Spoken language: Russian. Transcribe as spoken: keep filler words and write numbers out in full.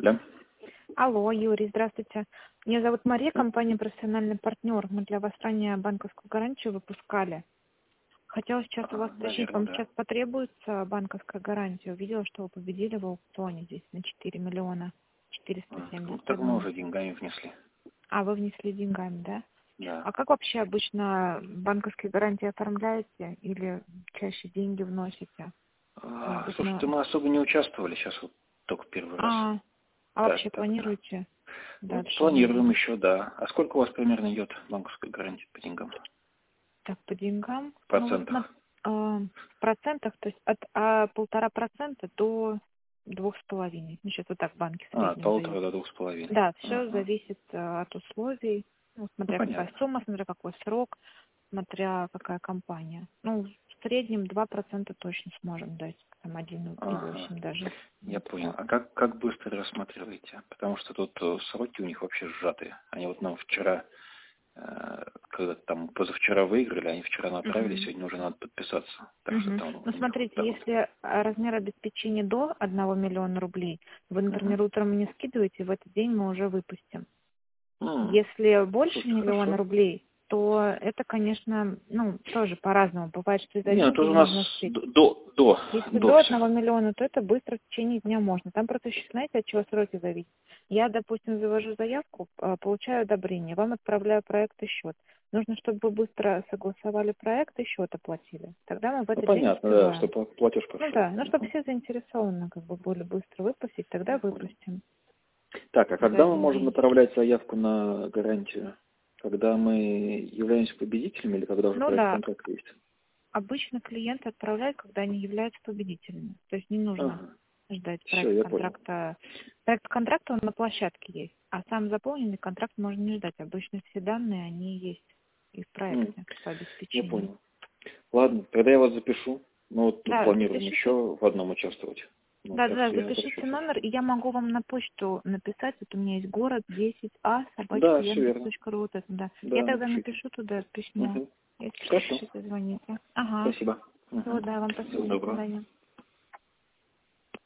Да. Алло, Юрий, здравствуйте. Меня зовут Мария, компания «Профессиональный партнер». Мы для вас ранее банковскую гарантию выпускали. Хотела сейчас у вас Ага, уточнить, наверное, вам да. сейчас потребуется банковская гарантия? Увидела, что вы победили в аукционе здесь на четыре миллиона четыреста А, Ну, семьдесят так мы один. уже деньгами внесли. А, вы внесли деньгами, да? Да. А как вообще обычно банковские гарантии оформляете или чаще деньги вносите? Может А, быть, слушайте, на... мы особо не участвовали, сейчас вот только первый раз. А, а Так, вообще так, да. планируете Ну, дальше планируем вводить? еще, да. А сколько у вас примерно идет банковская гарантия по деньгам? Так, по деньгам, В ну вот на, процентах? э, в процентах, то есть от а, полтора процента до двух с половиной. Ну, сейчас вот так в банке в А, от среднем полутора дают. до двух с половиной. Да, все Ага. зависит э, от условий, ну, Ну, смотря какая понятно. сумма, смотря какой срок, смотря какая компания. Ну, в среднем два процента точно сможем дать, там один и Ага. восемь даже. Я Вот понял. так. А как, как быстро рассматриваете? Потому что тут э, сроки у них вообще сжатые. Они вот нам вчера, э, когда там позавчера выиграли, они вчера направили, Мгм. сегодня уже надо подписаться. Так что Мгм. там Ну, у них вот смотрите, так вот. если а, размер обеспечения до одного миллиона рублей, вы, Угу. например, утром мне скидываете, в этот день мы уже выпустим. М, Если больше Слушайте, миллиона хорошо. рублей, то это, конечно, ну, тоже по-разному. Бывает, что и за Не, ну один тут день у нас можно успеть. д- до, до, Если до до все. одного миллиона, то это быстро в течение дня можно. Там просто еще, знаете, от чего сроки зависят. Я, допустим, завожу заявку, а, получаю одобрение, вам отправляю проект и счет. Нужно, чтобы вы быстро согласовали проект и счет оплатили. Тогда мы в Ну этот день понятно, да, успеваем. что платеж Ну пошел. да, ну чтобы Мгм. все заинтересованы как бы были быстро выпустить, тогда Я понял. выпустим Так, а за когда мы один можем день. направлять заявку на гарантию? Когда мы являемся победителями или когда уже Ну проект да, контракта есть? обычно клиенты отправляют, когда они являются победителями. То есть не нужно Ага. ждать Все, проект я понял. контракта. Проект контракта он на площадке есть, а сам заполненный контракт можно не ждать. Обычно все данные, они есть и в М, проекте по Я обеспечению. понял. Ладно, тогда я вас запишу. Мы вот тут Да, планируем запишите. еще в одном участвовать. Ну, Да, так да, что я запишите обращусь, номер, если. и я могу вам на почту написать. Вот у меня есть город десять а собачка Да, все яндекс верно. точка ру. Вот это, да. Я Да, тогда напишите. напишу туда письмо. Угу. Если что, Хорошо. пишите, звоните. Ага. Спасибо. Всего, Угу. да, вам Всего спасибо, до доброго. свидания.